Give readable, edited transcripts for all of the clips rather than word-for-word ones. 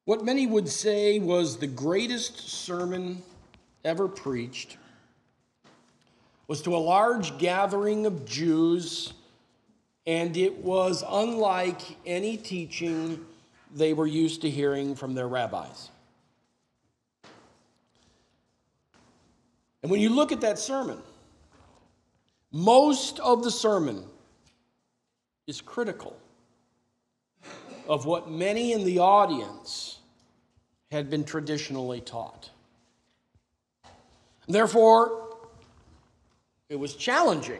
What many would say was the greatest sermon ever preached was to a large gathering of Jews, and it was unlike any teaching they were used to hearing from their rabbis. And when you look at that sermon, most of the sermon is critical of what many in the audience had been traditionally taught. Therefore, it was challenging.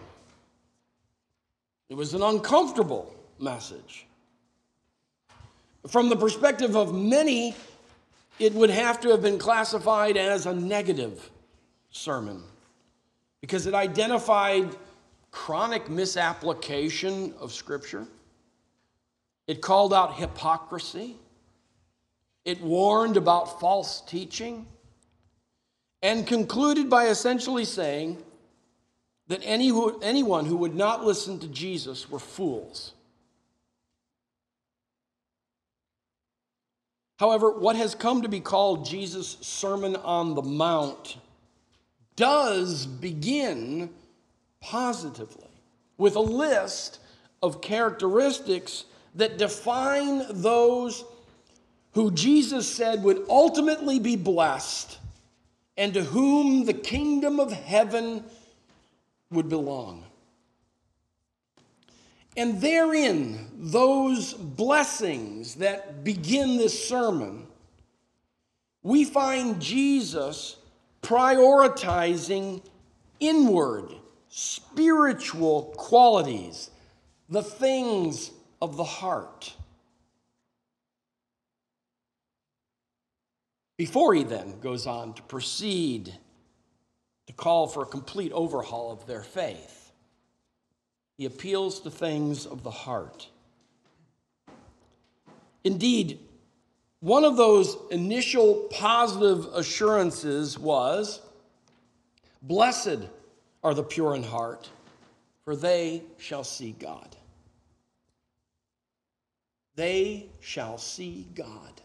It was an uncomfortable message. From the perspective of many, it would have to have been classified as a negative sermon because it identified chronic misapplication of Scripture. It called out hypocrisy. It warned about false teaching and concluded by essentially saying that anyone who would not listen to Jesus were fools. However, what has come to be called Jesus' Sermon on the Mount does begin positively with a list of characteristics that define those who Jesus said would ultimately be blessed and to whom the kingdom of heaven would belong. And therein, those blessings that begin this sermon, we find Jesus prioritizing inward, spiritual qualities, the things of the heart. Before he then goes on to proceed to call for a complete overhaul of their faith, he appeals to things of the heart. Indeed, one of those initial positive assurances was, "Blessed are the pure in heart, for they shall see God." They shall see God.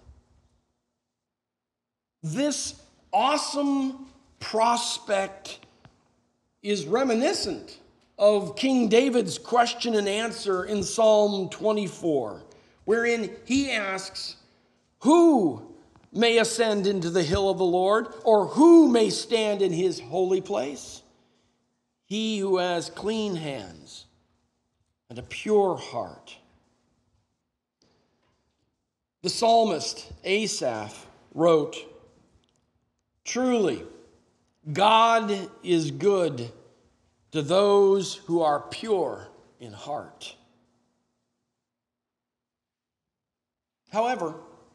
This awesome prospect is reminiscent of King David's question and answer in Psalm 24, wherein he asks, "Who may ascend into the hill of the Lord, or who may stand in his holy place? He who has clean hands and a pure heart." The psalmist Asaph wrote, "Truly, God is good to those who are pure in heart." However,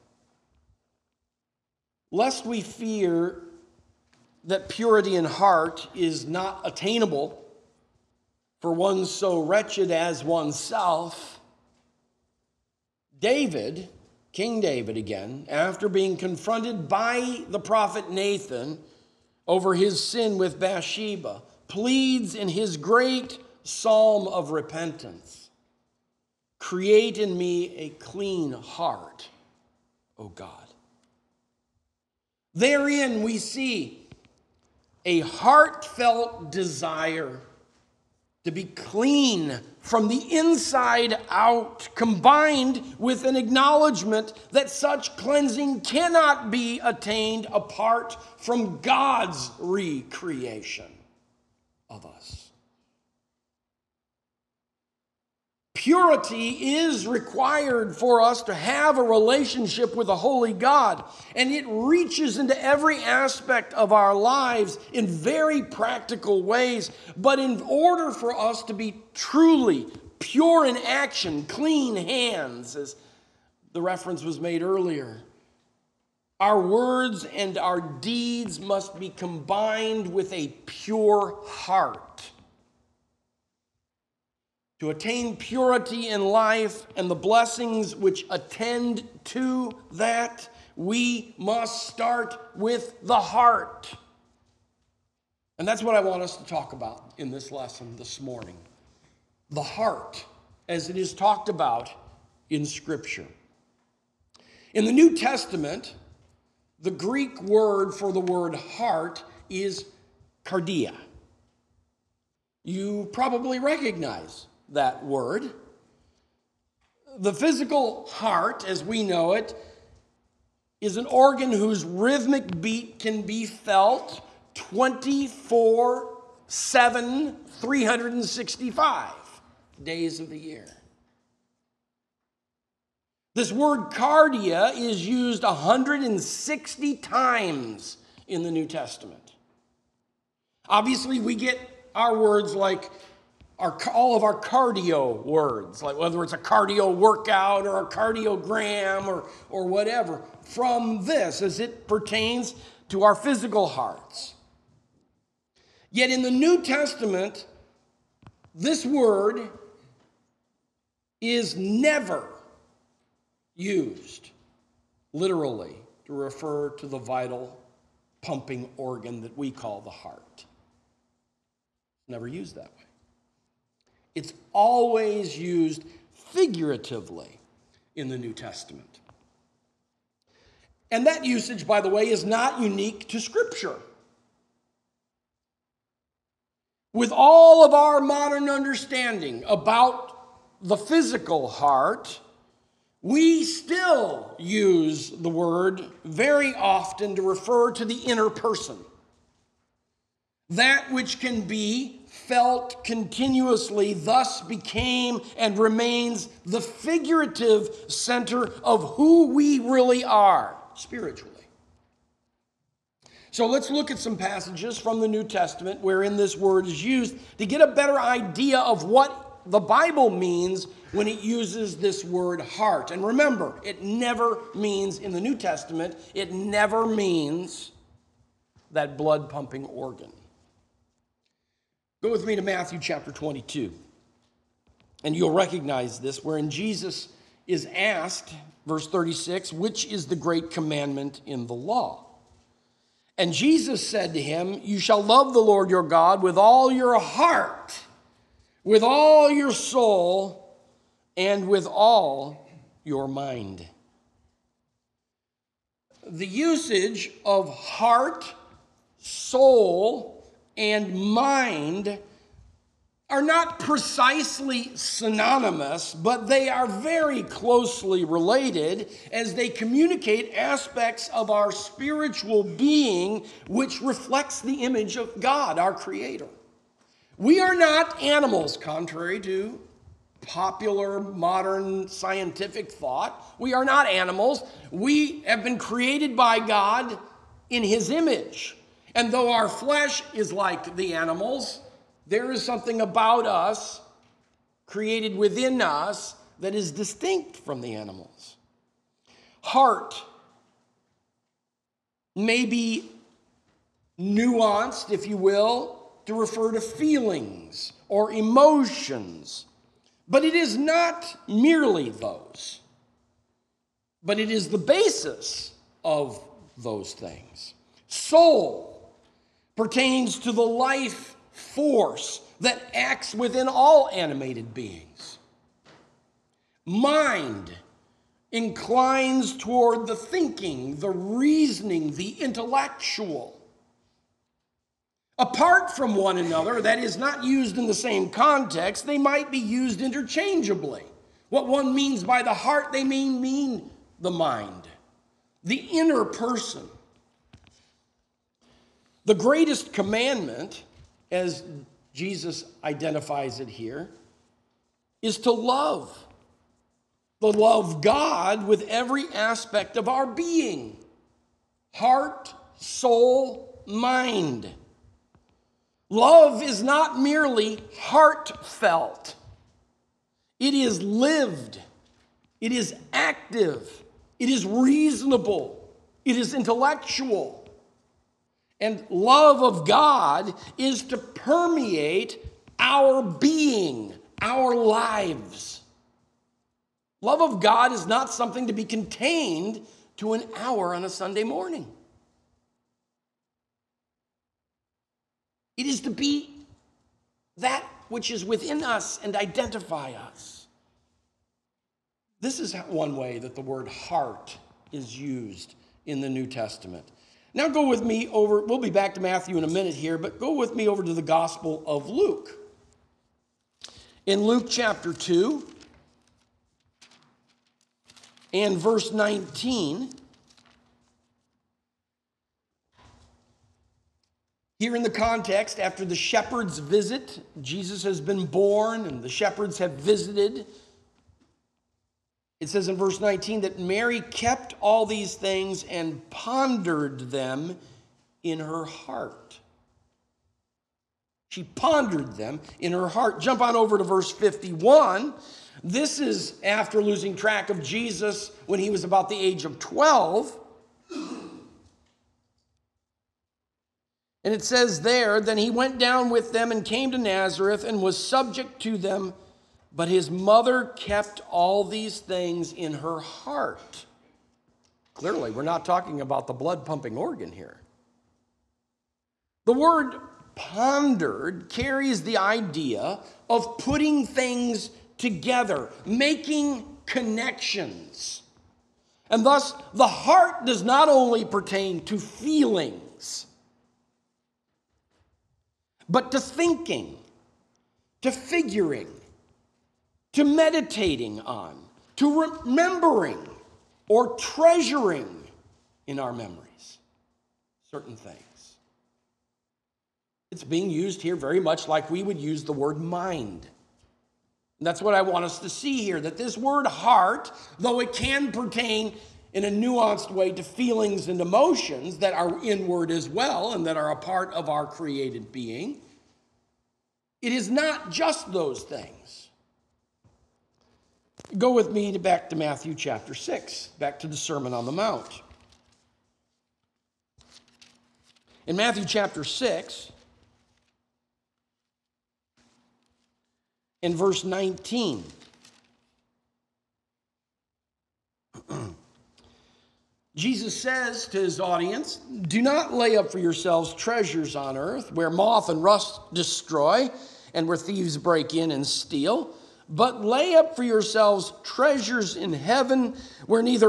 lest we fear that purity in heart is not attainable for one so wretched as oneself, David, King David again, after being confronted by the prophet Nathan over his sin with Bathsheba, pleads in his great psalm of repentance, "Create in me a clean heart, O God." Therein we see a heartfelt desire to be clean from the inside out, combined with an acknowledgement that such cleansing cannot be attained apart from God's recreation of us. Purity is required for us to have a relationship with a holy God, and it reaches into every aspect of our lives in very practical ways. But in order for us to be truly pure in action, clean hands, as the reference was made earlier, our words and our deeds must be combined with a pure heart. To attain purity in life and the blessings which attend to that, we must start with the heart. And that's what I want us to talk about in this lesson this morning. The heart, as it is talked about in Scripture. In the New Testament, the Greek word for the word heart is cardia. You probably recognize that word. The physical heart, as we know it, is an organ whose rhythmic beat can be felt 24/7, 365 days of the year. This word cardia is used 160 times in the New Testament. Obviously, we get our words like all of our cardio words, like whether it's a cardio workout or a cardiogram or whatever, from this as it pertains to our physical hearts. Yet in the New Testament, this word is never used literally to refer to the vital pumping organ that we call the heart. Never used that way. It's always used figuratively in the New Testament. And that usage, by the way, is not unique to Scripture. With all of our modern understanding about the physical heart, we still use the word very often to refer to the inner person. That which can be felt continuously, thus became and remains the figurative center of who we really are spiritually. So let's look at some passages from the New Testament wherein this word is used to get a better idea of what the Bible means when it uses this word heart. And remember, it never means, in the New Testament, it never means that blood pumping organ. Go with me to Matthew chapter 22. And you'll recognize this, wherein Jesus is asked, verse 36, which is the great commandment in the law? And Jesus said to him, you shall love the Lord your God with all your heart, with all your soul, and with all your mind. The usage of heart, soul, and mind are not precisely synonymous, but they are very closely related as they communicate aspects of our spiritual being which reflects the image of God, our Creator. We are not animals, contrary to popular modern scientific thought. We are not animals. We have been created by God in His image. And though our flesh is like the animals, there is something about us, created within us, that is distinct from the animals. Heart may be nuanced, if you will, to refer to feelings or emotions, but it is not merely those, but it is the basis of those things. Soul pertains to the life force that acts within all animated beings. Mind inclines toward the thinking, the reasoning, the intellectual. Apart from one another, that is not used in the same context, they might be used interchangeably. What one means by the heart, they mean the mind, the inner person. The greatest commandment, as Jesus identifies it here, is to love. To love God with every aspect of our being. Heart, soul, mind. Love is not merely heartfelt. It is lived. It is active. It is reasonable. It is intellectual. And love of God is to permeate our being, our lives. Love of God is not something to be contained to an hour on a Sunday morning. It is to be that which is within us and identify us. This is one way that the word heart is used in the New Testament. Now go with me over, we'll be back to Matthew in a minute here, but go with me over to the Gospel of Luke. In Luke chapter 2 and verse 19, here in the context, after the shepherds visit, Jesus has been born and the shepherds have visited. It says in verse 19 that Mary kept all these things and pondered them in her heart. She pondered them in her heart. Jump on over to verse 51. This is after losing track of Jesus when he was about the age of 12. And it says there, then he went down with them and came to Nazareth and was subject to them, but his mother kept all these things in her heart. Clearly, we're not talking about the blood-pumping organ here. The word pondered carries the idea of putting things together, making connections. And thus, the heart does not only pertain to feelings, but to thinking, to figuring, to meditating on, to remembering or treasuring in our memories certain things. It's being used here very much like we would use the word mind. And that's what I want us to see here, that this word heart, though it can pertain in a nuanced way to feelings and emotions that are inward as well and that are a part of our created being, it is not just those things. Go with me back to Matthew chapter 6, back to the Sermon on the Mount. In Matthew chapter 6, in verse 19, Jesus says to his audience, do not lay up for yourselves treasures on earth where moth and rust destroy and where thieves break in and steal, but lay up for yourselves treasures in heaven where neither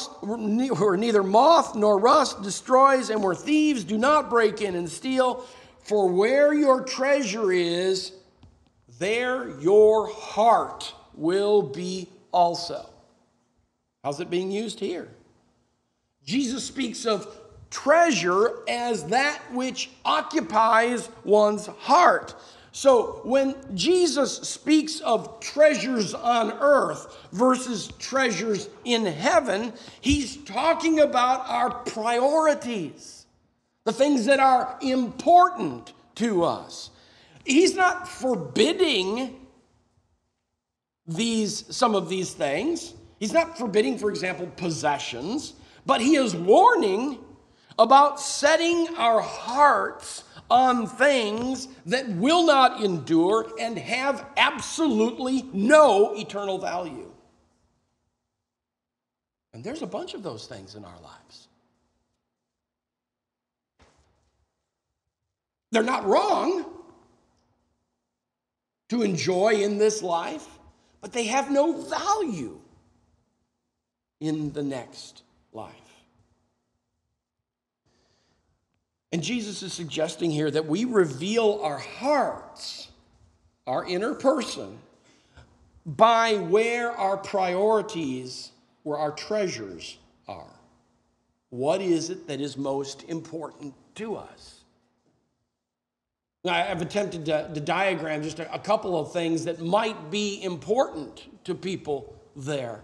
moth nor rust destroys and where thieves do not break in and steal. For where your treasure is, there your heart will be also. How's it being used here? Jesus speaks of treasure as that which occupies one's heart. So when Jesus speaks of treasures on earth versus treasures in heaven, he's talking about our priorities, the things that are important to us. He's not forbidding some of these things. He's not forbidding, for example, possessions, but he is warning about setting our hearts on things that will not endure and have absolutely no eternal value. And there's a bunch of those things in our lives. They're not wrong to enjoy in this life, but they have no value in the next life. And Jesus is suggesting here that we reveal our hearts, our inner person, by where our priorities, where our treasures are. What is it that is most important to us? Now, I've attempted to diagram just a couple of things that might be important to people there.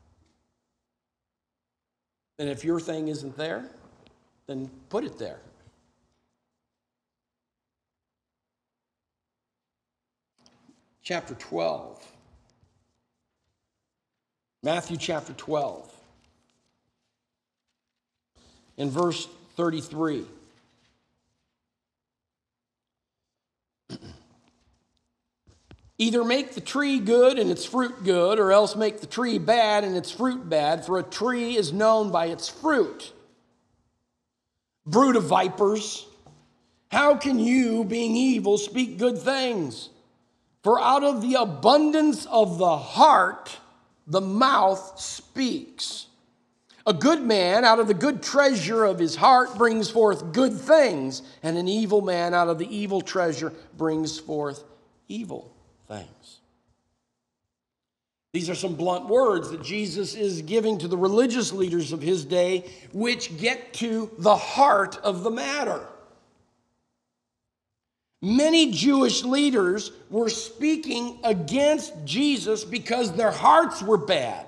And if your thing isn't there, then put it there. Chapter 12. Matthew chapter 12. In verse 33. Either make the tree good and its fruit good, or else make the tree bad and its fruit bad, for a tree is known by its fruit. Brood of vipers, how can you, being evil, speak good things? For out of the abundance of the heart, the mouth speaks. A good man out of the good treasure of his heart brings forth good things, and an evil man out of the evil treasure brings forth evil things. These are some blunt words that Jesus is giving to the religious leaders of his day, which get to the heart of the matter. Many Jewish leaders were speaking against Jesus because their hearts were bad.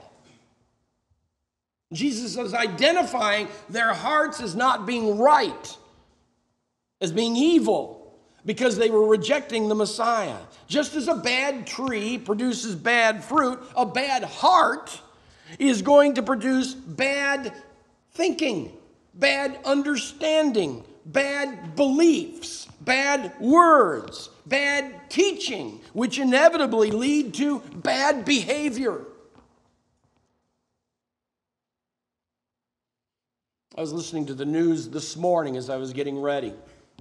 Jesus is identifying their hearts as not being right, as being evil, because they were rejecting the Messiah. Just as a bad tree produces bad fruit, a bad heart is going to produce bad thinking, bad understanding, bad beliefs, bad words, bad teaching, which inevitably lead to bad behavior. I was listening to the news this morning as I was getting ready.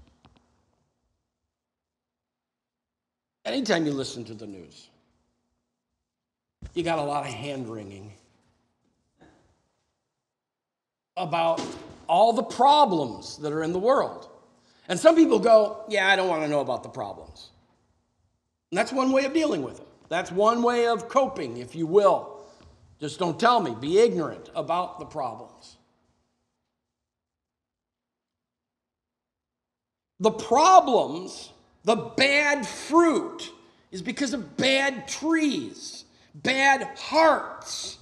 Anytime you listen to the news, you got a lot of hand-wringing about all the problems that are in the world. And some people go, yeah, I don't want to know about the problems. And that's one way of dealing with them. That's one way of coping, if you will. Just don't tell me. Be ignorant about the problems. The problems, the bad fruit, is because of bad trees, bad hearts.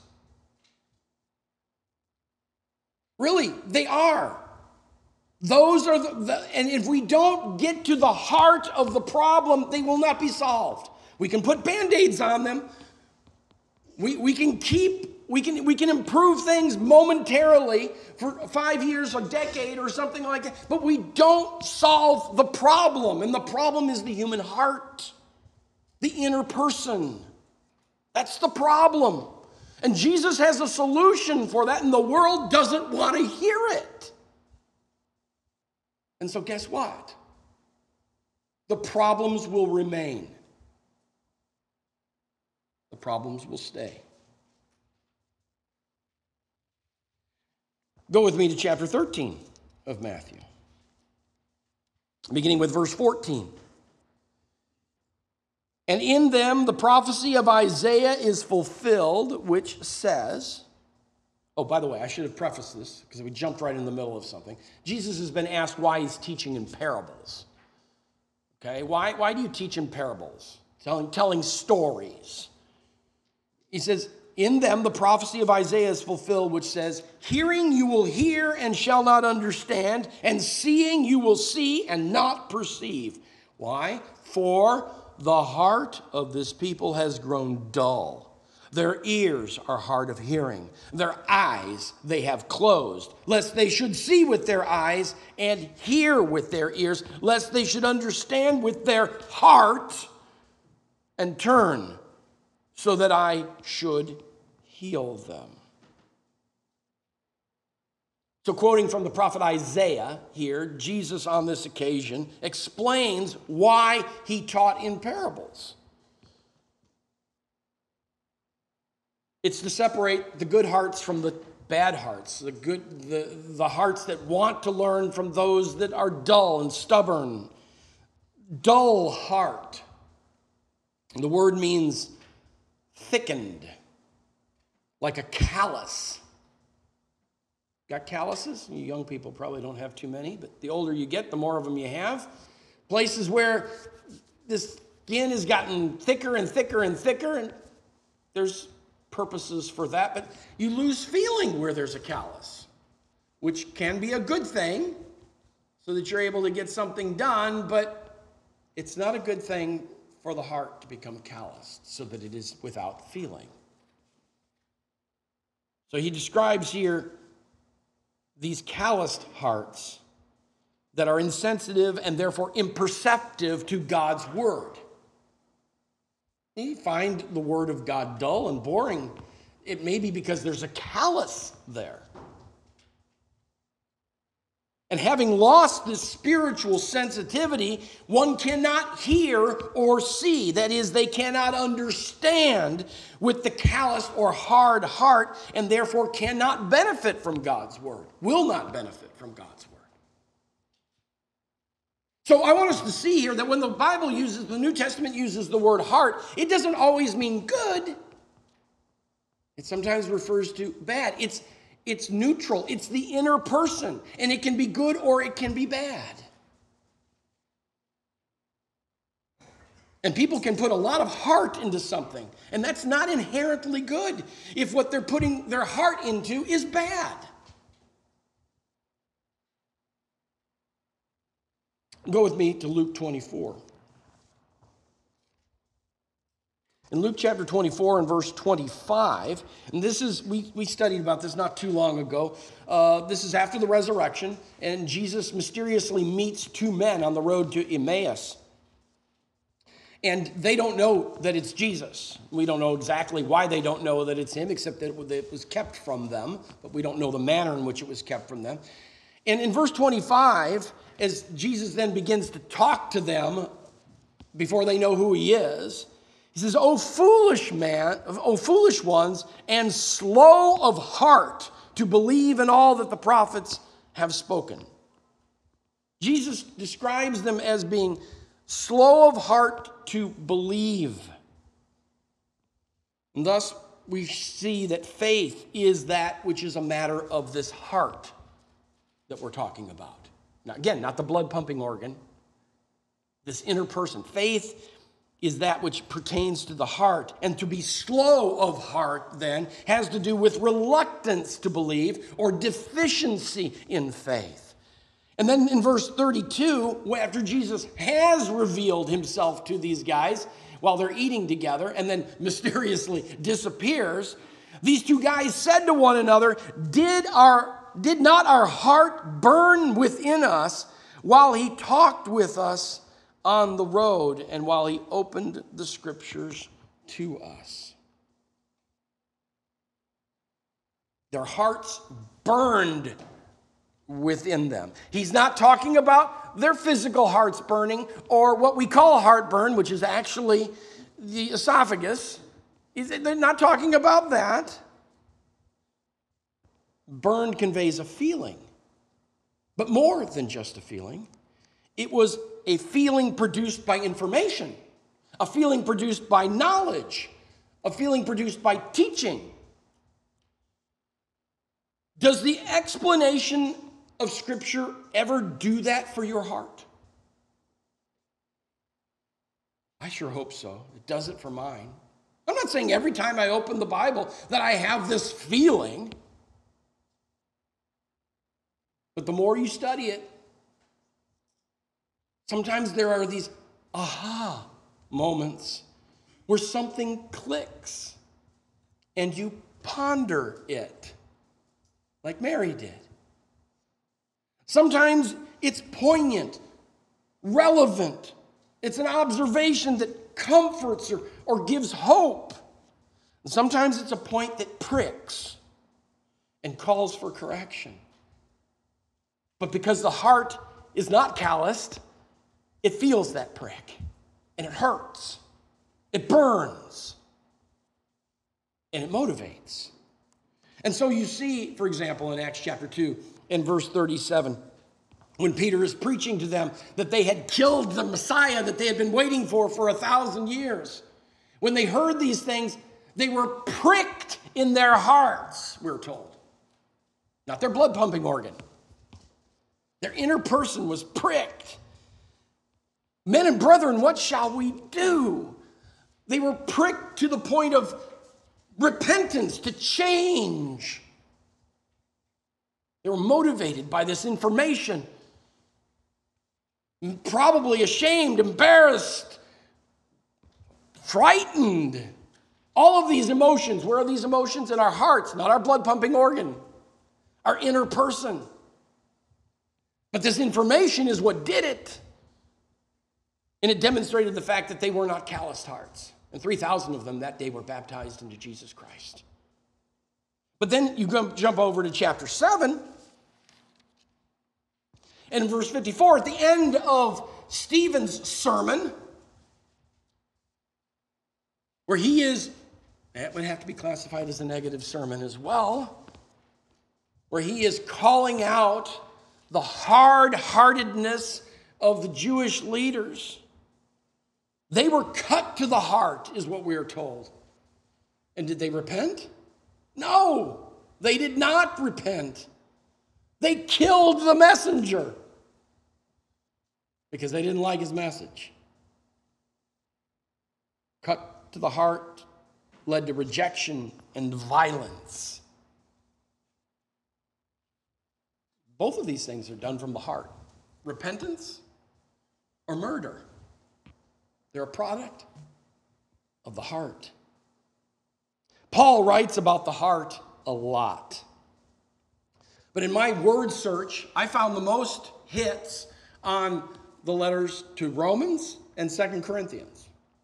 Really, they are. Those are and if we don't get to the heart of the problem, they will not be solved. We can put Band-Aids on them. We can improve things momentarily for 5 years, a decade, or something like that, but we don't solve the problem, and the problem is the human heart, the inner person. That's the problem. And Jesus has a solution for that, and the world doesn't want to hear it. And so guess what? The problems will remain. The problems will stay. Go with me to chapter 13 of Matthew, beginning with verse 14. And in them the prophecy of Isaiah is fulfilled, which says, oh, by the way, I should have prefaced this because we jumped right in the middle of something. Jesus has been asked why he's teaching in parables. Okay, why do you teach in parables? Telling stories. He says, in them the prophecy of Isaiah is fulfilled, which says, hearing you will hear and shall not understand, and seeing you will see and not perceive. Why? For the heart of this people has grown dull. Their ears are hard of hearing. Their eyes they have closed, lest they should see with their eyes and hear with their ears, lest they should understand with their heart and turn, so that I should heal them. So quoting from the prophet Isaiah here, Jesus on this occasion explains why he taught in parables. It's to separate the good hearts from the bad hearts, the hearts that want to learn from those that are dull and stubborn. Dull heart. And the word means thickened, like a callus. Got calluses? You young people probably don't have too many, but the older you get, the more of them you have. Places where this skin has gotten thicker and thicker and thicker, and there's purposes for that, but you lose feeling where there's a callus, which can be a good thing so that you're able to get something done, but it's not a good thing for the heart to become calloused so that it is without feeling. So he describes here these calloused hearts that are insensitive and therefore imperceptive to God's word. You find the word of God dull and boring. It may be because there's a callus there. And having lost this spiritual sensitivity, one cannot hear or see. That is, they cannot understand with the callous or hard heart, and therefore cannot benefit from God's word, will not benefit from God's word. So I want us to see here that when the Bible uses, the New Testament uses the word heart, it doesn't always mean good. It sometimes refers to bad. It's neutral. It's the inner person, and it can be good or it can be bad. And people can put a lot of heart into something, and that's not inherently good if what they're putting their heart into is bad. Go with me to Luke 24. In Luke chapter 24 and verse 25, and this is, we studied about this not too long ago. This is after the resurrection, and Jesus mysteriously meets two men on the road to Emmaus. And they don't know that it's Jesus. We don't know exactly why they don't know that it's him, except that it was kept from them, but we don't know the manner in which it was kept from them. And in verse 25, as Jesus then begins to talk to them before they know who he is, he says, "O foolish man, O foolish ones, and slow of heart to believe in all that the prophets have spoken." Jesus describes them as being slow of heart to believe. And thus, we see that faith is that which is a matter of this heart that we're talking about. Now, again, not the blood pumping organ, this inner person. Faith is that which pertains to the heart. And to be slow of heart, then, has to do with reluctance to believe or deficiency in faith. And then in verse 32, after Jesus has revealed himself to these guys while they're eating together and then mysteriously disappears, these two guys said to one another, Did not our heart burn within us while he talked with us on the road and while he opened the scriptures to us? Their hearts burned within them. He's not talking about their physical hearts burning or what we call heartburn, which is actually the esophagus. They're not talking about that. Burn conveys a feeling, but more than just a feeling. It was a feeling produced by information, a feeling produced by knowledge, a feeling produced by teaching. Does the explanation of Scripture ever do that for your heart? I sure hope so. It does it for mine. I'm not saying every time I open the Bible that I have this feeling. But the more you study it, sometimes there are these aha moments where something clicks and you ponder it, like Mary did. Sometimes it's poignant, relevant. It's an observation that comforts or gives hope. And sometimes it's a point that pricks and calls for correction. But because the heart is not calloused, it feels that prick, and it hurts, it burns, and it motivates. And so you see, for example, in Acts chapter 2, in verse 37, when Peter is preaching to them that they had killed the Messiah that they had been waiting for 1,000 years. When they heard these things, they were pricked in their hearts, we're told. Not their blood pumping organ. Their inner person was pricked. Men and brethren, what shall we do? They were pricked to the point of repentance, to change. They were motivated by this information. Probably ashamed, embarrassed, frightened. All of these emotions. Where are these emotions? In our hearts, not our blood pumping organ. Our inner person. But this information is what did it. And it demonstrated the fact that they were not calloused hearts. And 3,000 of them that day were baptized into Jesus Christ. But then you jump over to chapter 7. And in verse 54, at the end of Stephen's sermon, where he is, that would have to be classified as a negative sermon as well, where he is calling out the hard-heartedness of the Jewish leaders. They were cut to the heart, is what we are told. And did they repent? No, they did not repent. They killed the messenger because they didn't like his message. Cut to the heart led to rejection and violence. Both of these things are done from the heart. Repentance or murder. They're a product of the heart. Paul writes about the heart a lot. But in my word search, I found the most hits on the letters to Romans and 2 Corinthians.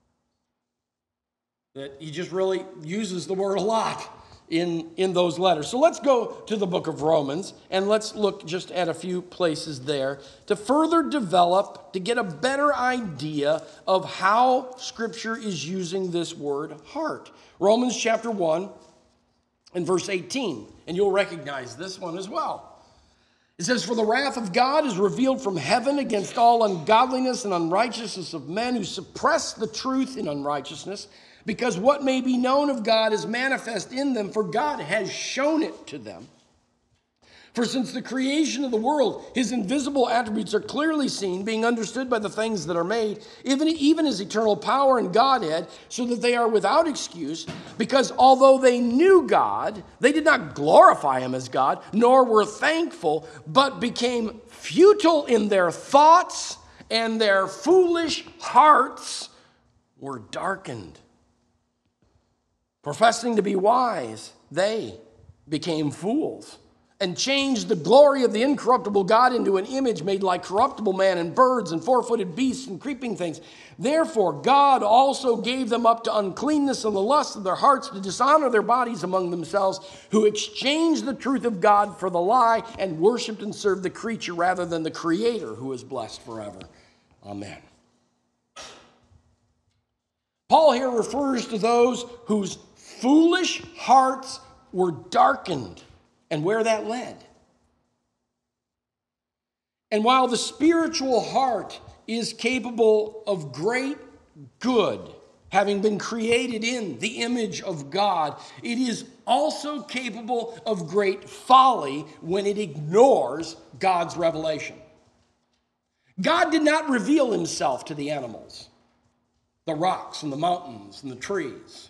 That he just really uses the word a lot in those letters. So let's go to the book of Romans and let's look just at a few places there to further develop, to get a better idea of how Scripture is using this word heart. Romans chapter 1 and verse 18, and you'll recognize this one as well. It says, "For the wrath of God is revealed from heaven against all ungodliness and unrighteousness of men who suppress the truth in unrighteousness, because what may be known of God is manifest in them, for God has shown it to them. For since the creation of the world, his invisible attributes are clearly seen, being understood by the things that are made, even his eternal power and Godhead, so that they are without excuse, because although they knew God, they did not glorify him as God, nor were thankful, but became futile in their thoughts, and their foolish hearts were darkened. Professing to be wise, they became fools, and changed the glory of the incorruptible God into an image made like corruptible man and birds and four-footed beasts and creeping things. Therefore God also gave them up to uncleanness and the lust of their hearts, to dishonor their bodies among themselves, who exchanged the truth of God for the lie and worshiped and served the creature rather than the Creator, who is blessed forever. Amen." Paul here refers to those whose foolish hearts were darkened, and where that led. And while the spiritual heart is capable of great good, having been created in the image of God, it is also capable of great folly when it ignores God's revelation. God did not reveal himself to the animals, the rocks and the mountains and the trees.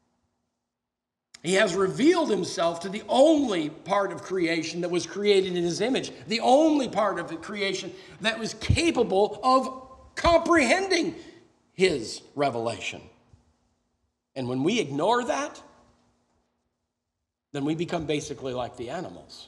He has revealed himself to the only part of creation that was created in his image, the only part of the creation that was capable of comprehending his revelation. And when we ignore that, then we become basically like the animals.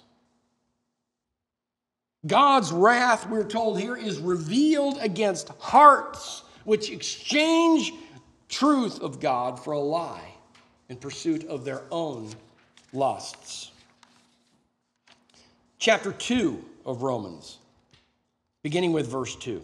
God's wrath, we're told here, is revealed against hearts which exchange truth of God for a lie in pursuit of their own lusts. Chapter 2 of Romans, beginning with verse 2.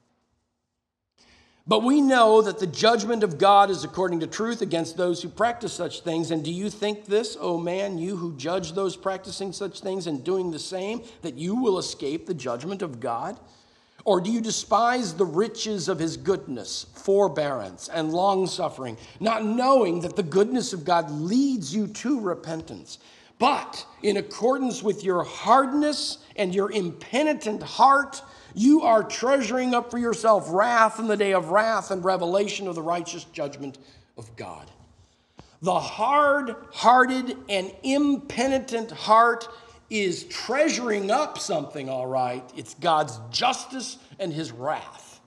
"But we know that the judgment of God is according to truth against those who practice such things. And do you think this, O man, you who judge those practicing such things and doing the same, that you will escape the judgment of God? Or do you despise the riches of his goodness, forbearance, and long-suffering, not knowing that the goodness of God leads you to repentance? But in accordance with your hardness and your impenitent heart, you are treasuring up for yourself wrath in the day of wrath and revelation of the righteous judgment of God." The hard-hearted and impenitent heart is treasuring up something, all right. It's God's justice and his wrath.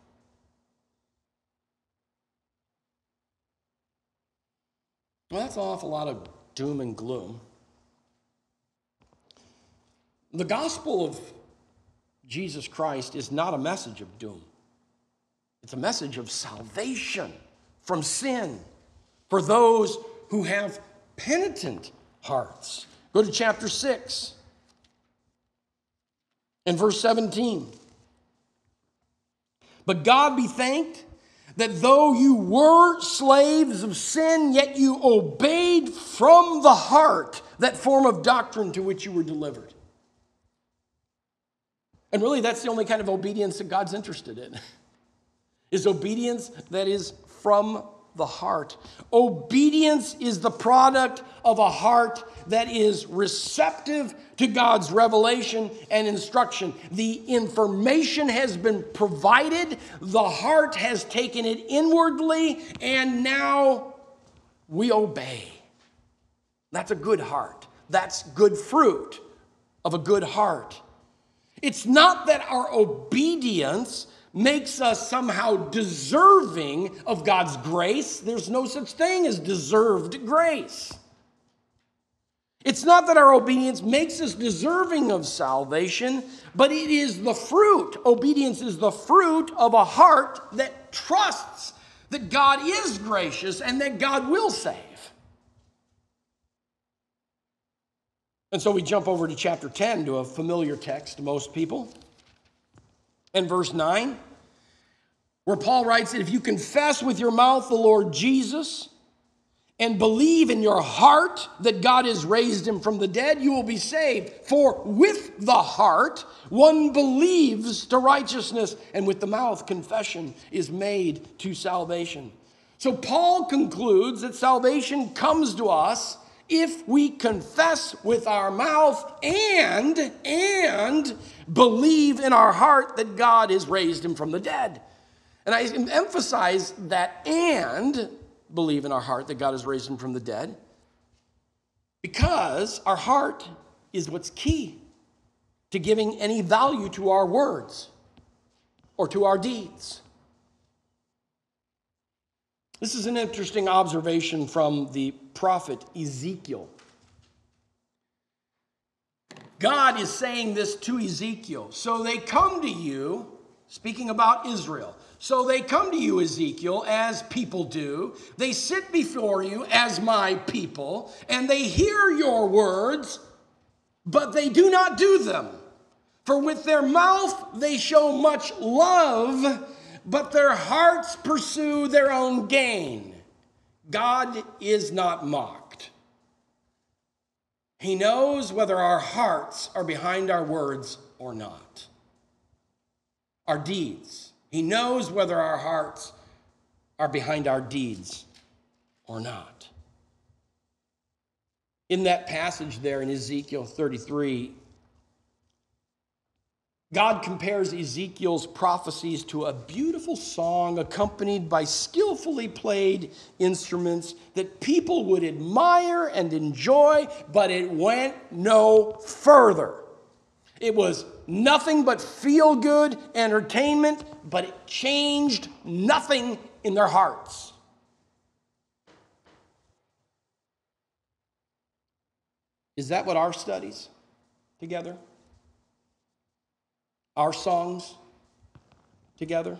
Well, that's an awful lot of doom and gloom. The gospel of Jesus Christ is not a message of doom. It's a message of salvation from sin for those who have penitent hearts. Go to chapter 6 and verse 17. But God be thanked that though you were slaves of sin, yet you obeyed from the heart that form of doctrine to which you were delivered. And really, that's the only kind of obedience that God's interested in, is obedience that is from the heart. Obedience is the product of a heart that is receptive to God's revelation and instruction. The information has been provided, the heart has taken it inwardly, and now we obey. That's a good heart. That's good fruit of a good heart. It's not that our obedience makes us somehow deserving of God's grace. There's no such thing as deserved grace. It's not that our obedience makes us deserving of salvation, but it is the fruit. Obedience is the fruit of a heart that trusts that God is gracious and that God will save. And so we jump over to chapter 10, to a familiar text to most people. In verse 9, where Paul writes that if you confess with your mouth the Lord Jesus and believe in your heart that God has raised him from the dead, you will be saved. For with the heart one believes to righteousness, and with the mouth confession is made to salvation. So Paul concludes that salvation comes to us if we confess with our mouth and believe in our heart that God has raised him from the dead. And I emphasize that and believe in our heart that God has raised him from the dead, because our heart is what's key to giving any value to our words or to our deeds. This is an interesting observation from the prophet Ezekiel. God is saying this to Ezekiel. So they come to you, speaking about Israel. So they come to you, Ezekiel, as people do. They sit before you as my people, and they hear your words, but they do not do them. For with their mouth they show much love, but their hearts pursue their own gain. God is not mocked. He knows whether our hearts are behind our words or not. Our deeds. He knows whether our hearts are behind our deeds or not. In that passage there in Ezekiel 33, God compares Ezekiel's prophecies to a beautiful song accompanied by skillfully played instruments that people would admire and enjoy, but it went no further. It was nothing but feel-good entertainment, but it changed nothing in their hearts. Is that what our studies together? Our songs together?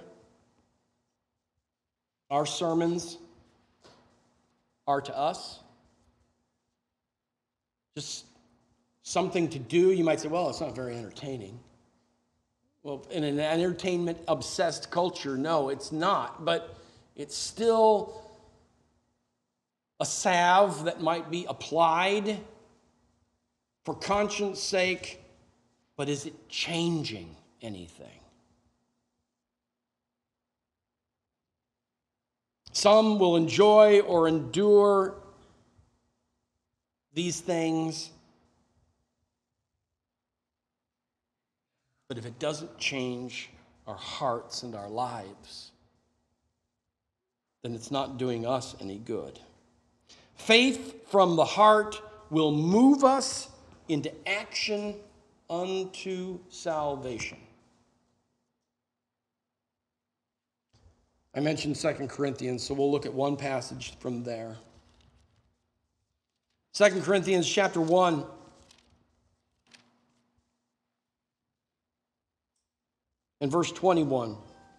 Our sermons are to us? Just something to do? You might say, well, it's not very entertaining. Well, in an entertainment-obsessed culture, no, it's not. But it's still a salve that might be applied for conscience sake, but is it changing anything? Some will enjoy or endure these things, but if it doesn't change our hearts and our lives, then it's not doing us any good. Faith from the heart will move us into action unto salvation. I mentioned 2 Corinthians, so we'll look at one passage from there. 2 Corinthians chapter 1. And verse 21.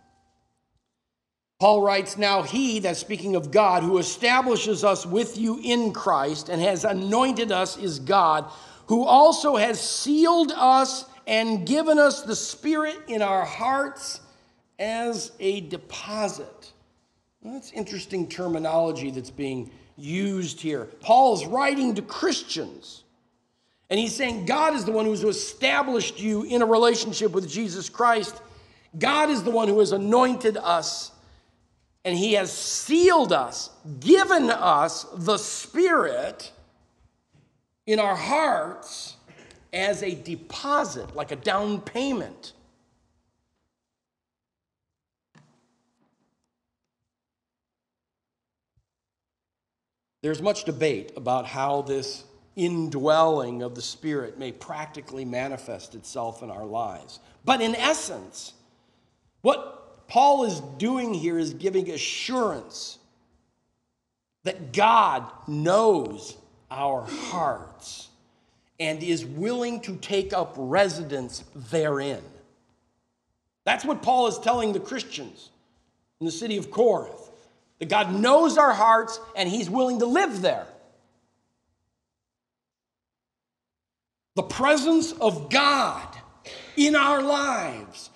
Paul writes, now he, that's speaking of God, who establishes us with you in Christ and has anointed us is God, who also has sealed us and given us the Spirit in our hearts as a deposit. Well, that's interesting terminology that's being used here. Paul's writing to Christians, and he's saying God is the one who's established you in a relationship with Jesus Christ. God is the one who has anointed us, and he has sealed us, given us the Spirit in our hearts as a deposit, like a down payment. There's much debate about how this indwelling of the Spirit may practically manifest itself in our lives. But in essence, what Paul is doing here is giving assurance that God knows our hearts and is willing to take up residence therein. That's what Paul is telling the Christians in the city of Corinth. That God knows our hearts and he's willing to live there. The presence of God in our lives,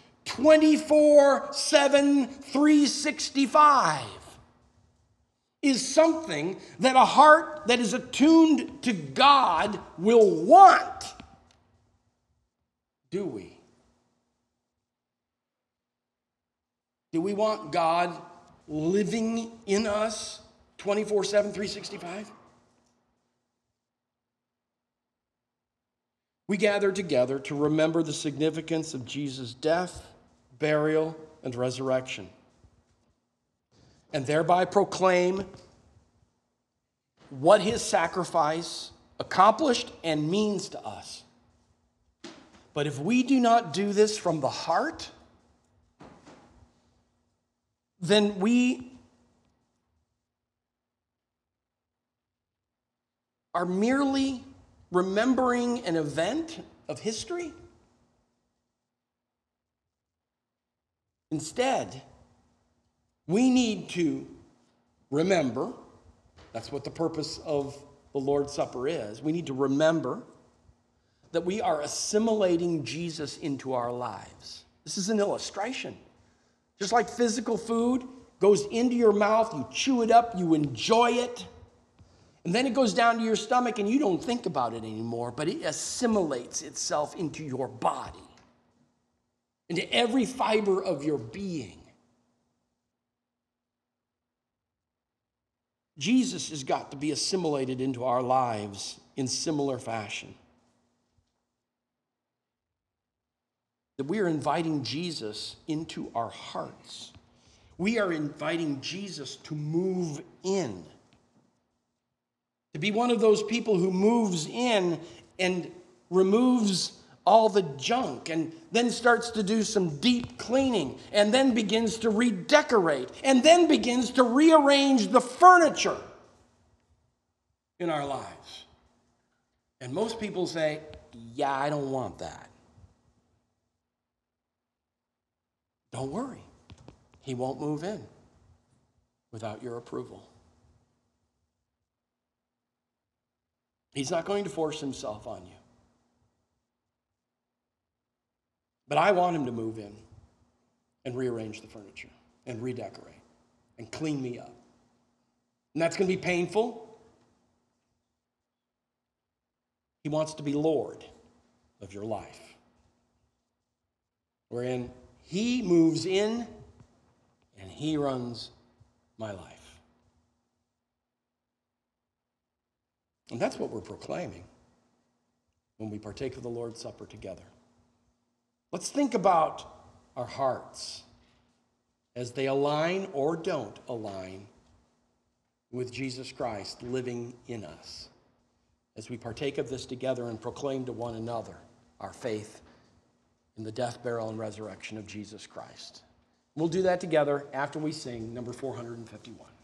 24/7, 365, is something that a heart that is attuned to God will want. Do we? Do we want God living in us 24/7, 365? We gather together to remember the significance of Jesus' death, burial, and resurrection, and thereby proclaim what his sacrifice accomplished and means to us. But if we do not do this from the heart, then we are merely remembering an event of history. Instead, we need to remember, that's what the purpose of the Lord's Supper is. We need to remember that we are assimilating Jesus into our lives. This is an illustration. Just like physical food goes into your mouth, you chew it up, you enjoy it, and then it goes down to your stomach and you don't think about it anymore, but it assimilates itself into your body, into every fiber of your being. Jesus has got to be assimilated into our lives in similar fashion. That we are inviting Jesus into our hearts. We are inviting Jesus to move in. To be one of those people who moves in and removes all the junk and then starts to do some deep cleaning and then begins to redecorate and then begins to rearrange the furniture in our lives. And most people say, yeah, I don't want that. Don't worry. He won't move in without your approval. He's not going to force himself on you. But I want him to move in and rearrange the furniture and redecorate and clean me up. And that's going to be painful. He wants to be Lord of your life, wherein he moves in and he runs my life. And that's what we're proclaiming when we partake of the Lord's Supper together. Let's think about our hearts as they align or don't align with Jesus Christ living in us, as we partake of this together and proclaim to one another our faith in the death, burial, and resurrection of Jesus Christ. We'll do that together after we sing number 451.